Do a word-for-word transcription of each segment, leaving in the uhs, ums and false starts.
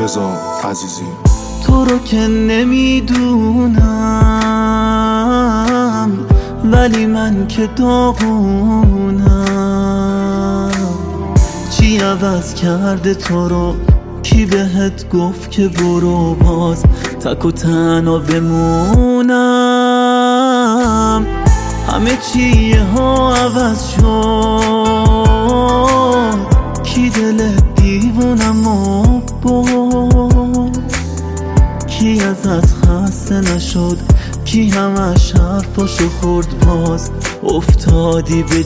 رضا عزیزی. تو رو که نمیدونم ولی من که داغونم. چی عوض کرده تو رو؟ کی بهت گفت که برو باز تک و تنها بمونم؟ همه چیه ها عوض شد، کی دل دیوونم و بود؟ کی ازت خسته نشد؟ کی همش حرفاشو خورد باز افتادی به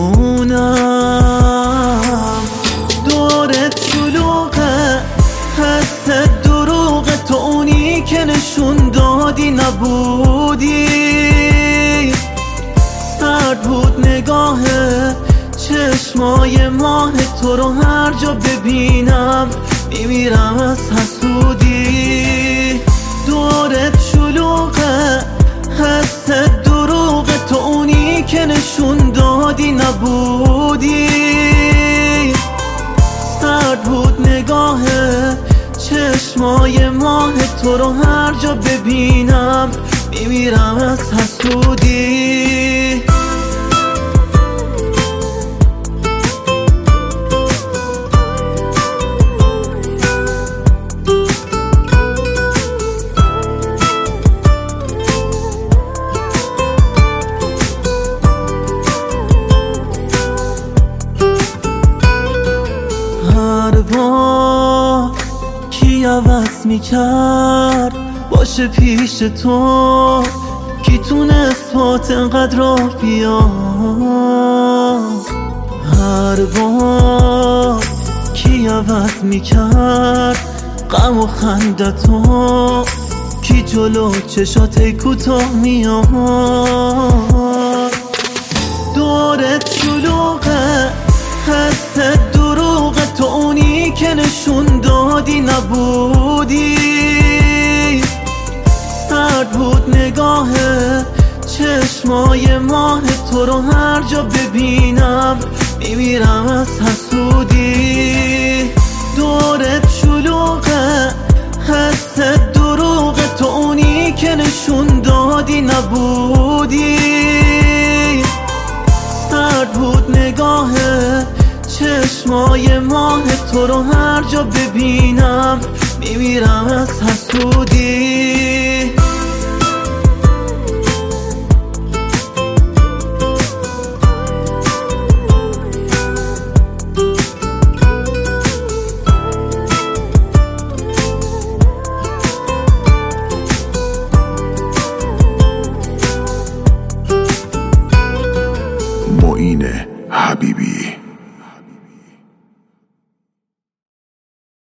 جونم؟ دورت شلوغه، حس دروغه، تو اونی که نشون دادی نبودی. سرد بود نگاهه، چشمای ماه تو رو هر جا ببینم میمیرم از حسودی. دورت شلوغه، حس دروغه، تو اونی که نشون دادی نبودی. سرد بود نگاهه، چشمای ماه تو رو هر جا ببینم میمیرم از حسودی. هر بار کی عوض میکرد باشه پیش تو؟ کی تونست پات انقدر راه بیاد؟ هر بار کی عوض میکرد غم و خندتو؟ کی جلو چشات کوتاه میاد؟ دورت شلوغه، حس دروغه، تو اونی که نشون دادی نبودی. سرد بود نگاهه، چشمای ماه تو رو هر جا ببینم میمیرم از حسودی. دورت شلوغه، حس دروغه، تو اونی که نشون دادی نبودی. سرد بود نگاهه، چشمای ماه تو رو هر جا ببینم میمیرم از حسودی. معین حبیبی.